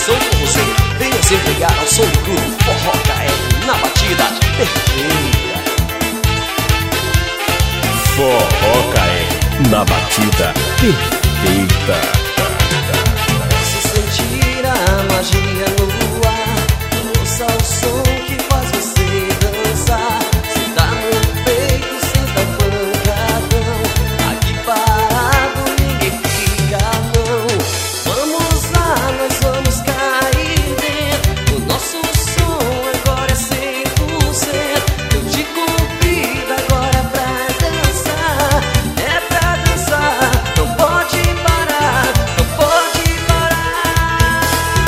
coração com você. Venha se entregar ao som do grupo Forró KR na batida perfeita. Forró KR na batida perfeita. Se sentir a magia no ar, ouça o som que faz você dançar. Senta no peito, senta pancadão. Aqui parado ninguém fica não. Vamos lá, nós vamos cair dentro. O nosso som agora é 100%. Eu te convido agora pra dançar. É pra dançar, não pode parar, não pode parar.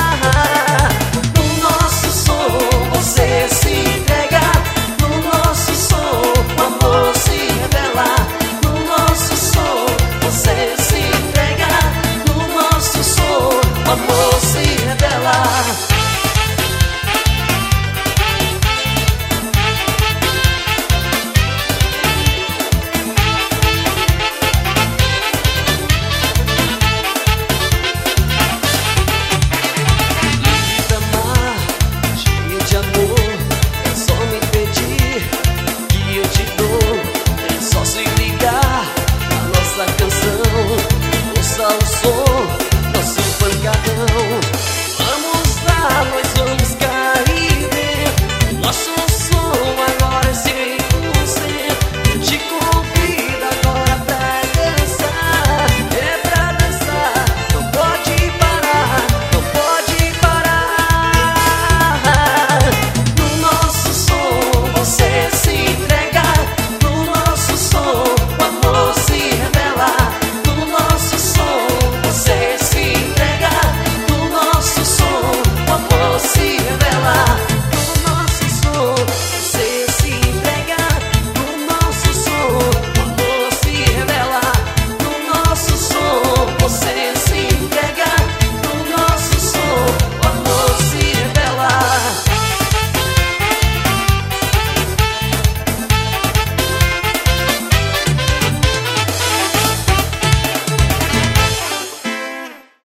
No nosso som você se entrega. No nosso som o amor se revela. No nosso som você se entrega. No nosso som o amor se revela. Linda mar, cheia de amor, é só me pedir que eu te dou. É só se ligar na nossa canção, ouça o som